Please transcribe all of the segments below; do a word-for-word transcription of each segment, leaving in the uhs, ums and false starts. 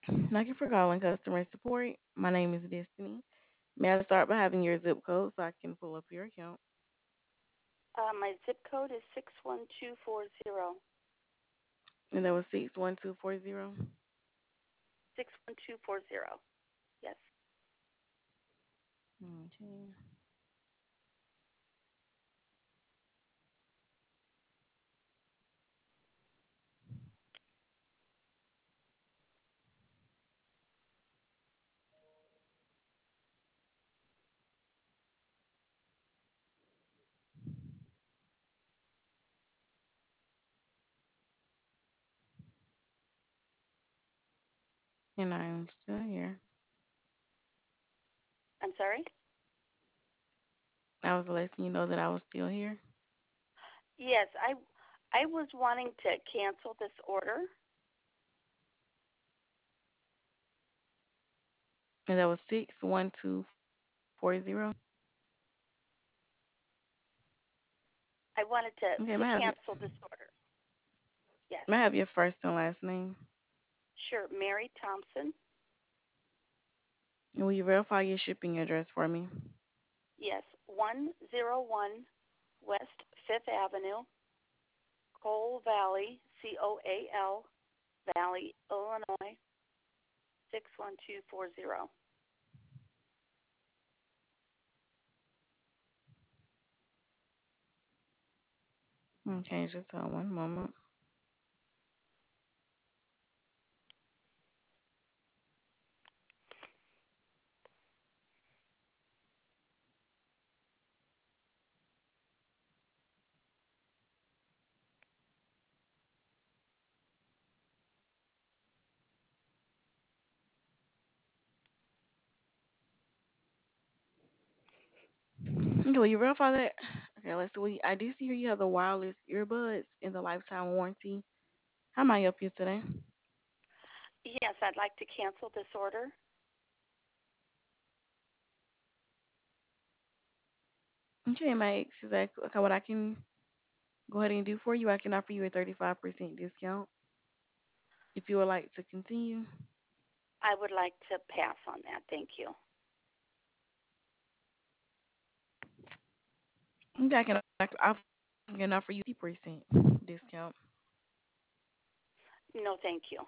Thank you for calling customer support. My name is Destiny. May I start by having your zip code so I can pull up your account? Uh, my zip code is six one two four zero. And that was six one two four zero. Six one two four zero. Yes. Okay. And I'm still here. I'm sorry. I was letting you know that I was still here. Yes, I I was wanting to cancel this order. And that was six one two four zero. I wanted to Okay, to may I have your, cancel this order. Yes. may I have your first and last name? Sure. Mary Thompson. And will you verify your shipping address for me? Yes. One zero one West Fifth Avenue, Coal Valley, C O A L Valley, Illinois, six one two four zero. Okay, just hold one moment. Okay, will you verify that? Okay, let's see. I do see here you have the wireless earbuds in the lifetime warranty. How may I help you today? Yes, I'd like to cancel this order. Okay, Max, exactly. Okay, what I can go ahead and do for you, I can offer you a thirty-five percent discount if you would like to continue. I would like to pass on that. Thank you. Okay, I can, I can offer I can offer you fifty percent discount. No, thank you.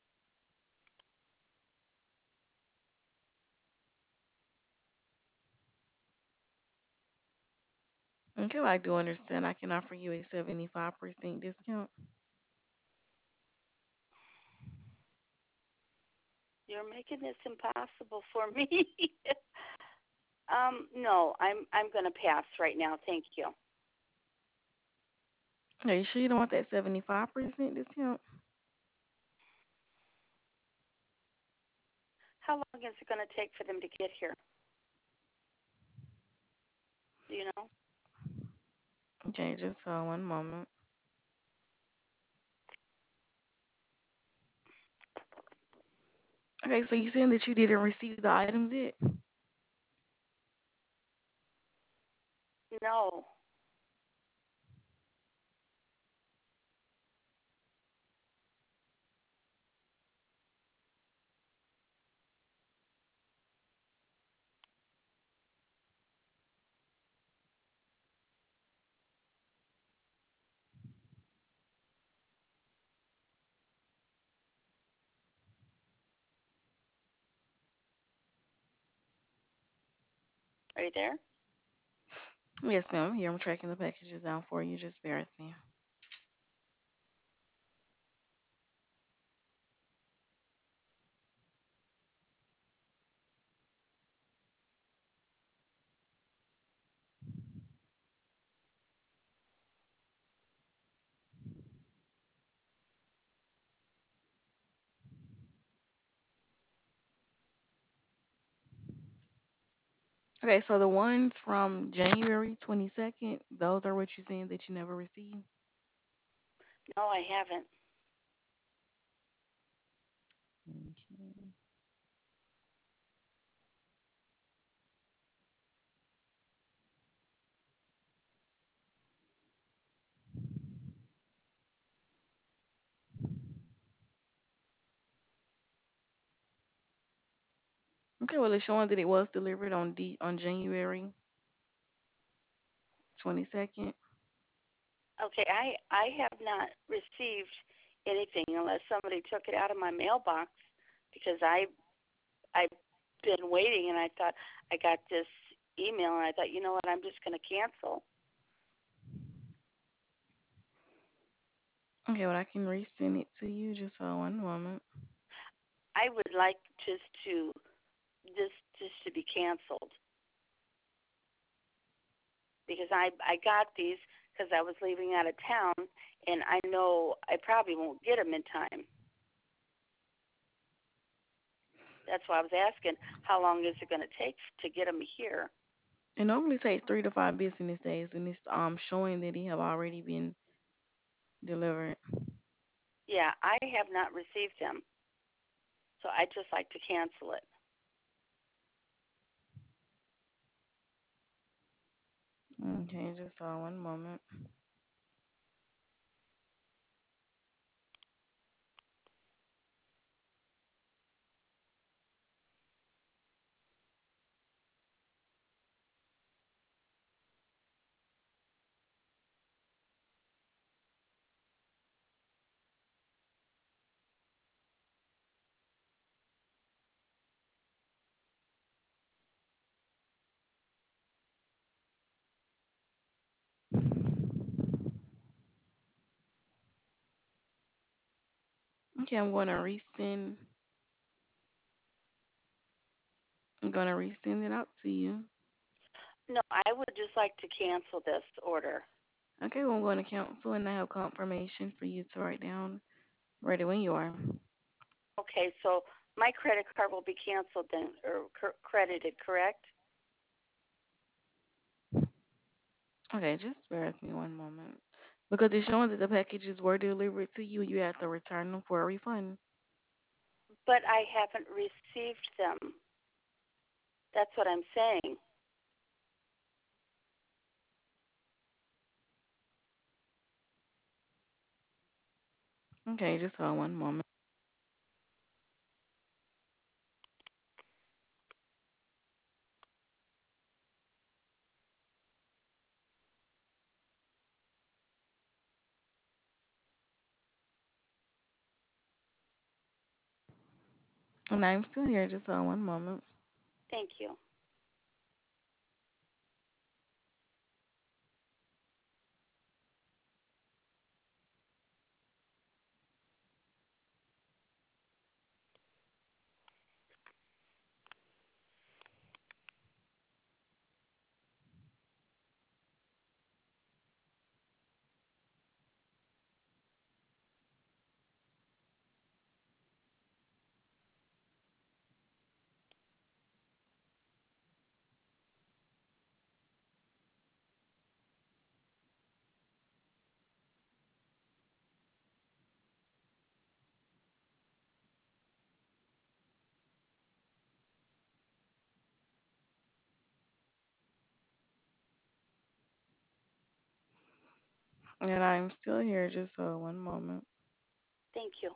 Okay, well, I do understand. I can offer you a seventy-five percent discount. You're making this impossible for me. um, no, I'm I'm going to pass right now. Thank you. Are you sure you don't want that seventy-five percent discount? How long is it going to take for them to get here? Do you know? Okay, just hold one moment. Okay, so you saying that you didn't receive the items yet? No. Are you there? Yes, ma'am. Here, I'm tracking the packages down for you. Just bear with me. Okay, so the ones from January twenty-second, those are what you're saying that you never received? No, I haven't. Okay. Okay, well, it's showing that it was delivered on D on January twenty-second. Okay, I I have not received anything unless somebody took it out of my mailbox because I I've been waiting and I thought I got this email and I thought, you know what, I'm just going to cancel. Okay, well, I can resend it to you. Just hold one moment. I would like just to this just to be canceled because I I got these because I was leaving out of town and I know I probably won't get them in time. That's why I was asking how long is it going to take to get them here? It normally takes three to five business days, and it's um showing that it have already been delivered. Yeah, I have not received them, so I'd just like to cancel it. Okay, just hold one moment. Okay, I'm gonna resend. I'm gonna resend it out to you. No, I would just like to cancel this order. Okay, well, I'm going to cancel, and I have confirmation for you to write down. Ready when you are. Okay, so my credit card will be canceled then, or cr- credited, correct? Okay, just bear with me one moment. Because it's showing that the packages were delivered to you, you have to return them for a refund. But I haven't received them. That's what I'm saying. Okay, just hold one moment. And I'm still here, just hold one moment. Thank you. And I'm still here, just hold one moment. Thank you.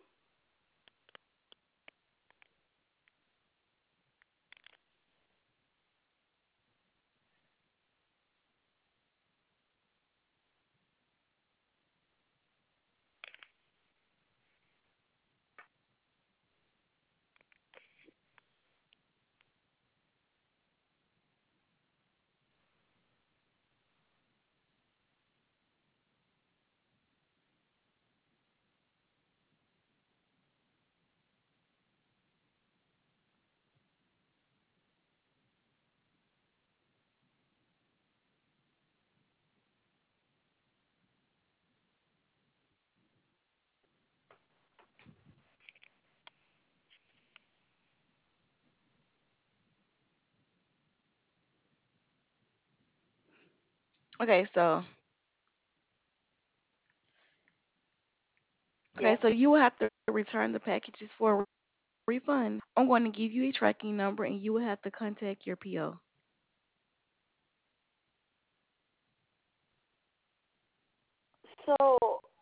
Okay, so okay, Yes. so you will have to return the packages for a refund. I'm going to give you a tracking number, and you will have to contact your P O. So,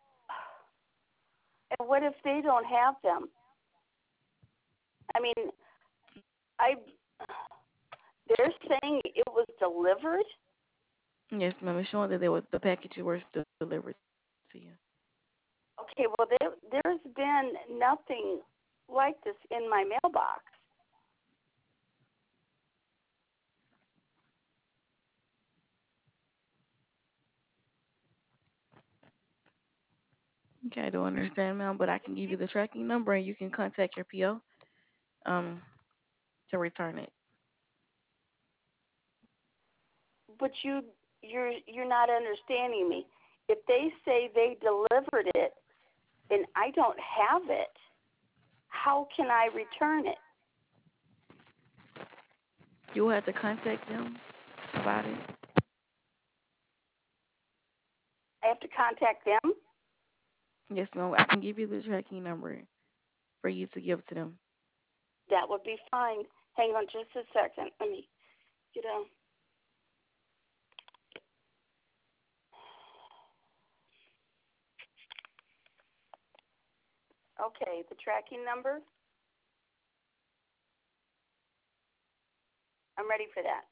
and what if they don't have them? I mean, I they're saying it was delivered? Yes, ma'am. It's showing that there was the package was delivered to you. Okay, well, there, there's been nothing like this in my mailbox. Okay, I don't understand, ma'am, but I can give you the tracking number and you can contact your P O um to return it. But you, you're, you're not understanding me. If they say they delivered it and I don't have it, how can I return it? You will have to contact them about it. I have to contact them? Yes, ma'am. I can give you the tracking number for you to give to them. That would be fine. Hang on just a second. Let me get a. Okay, the tracking number. I'm ready for that.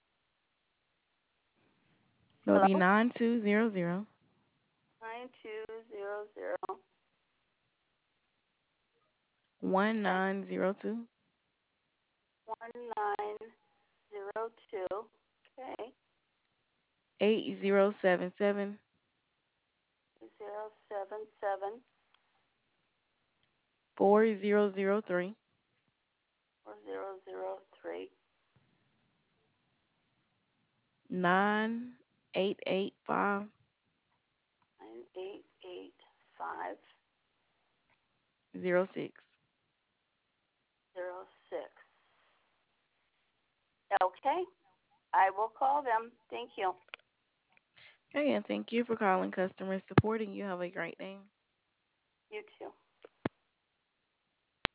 It'll be Hello? nine two zero zero Nine two zero zero. one Okay. nine zero two One nine zero two. Okay. eight zero seven seven Zero seven seven four zero zero three four zero zero three nine eight eight five nine eight eight five zero six. zero six. Okay. I will call them. Thank you. Okay, and thank you for calling customer support, and you have a great day. You too.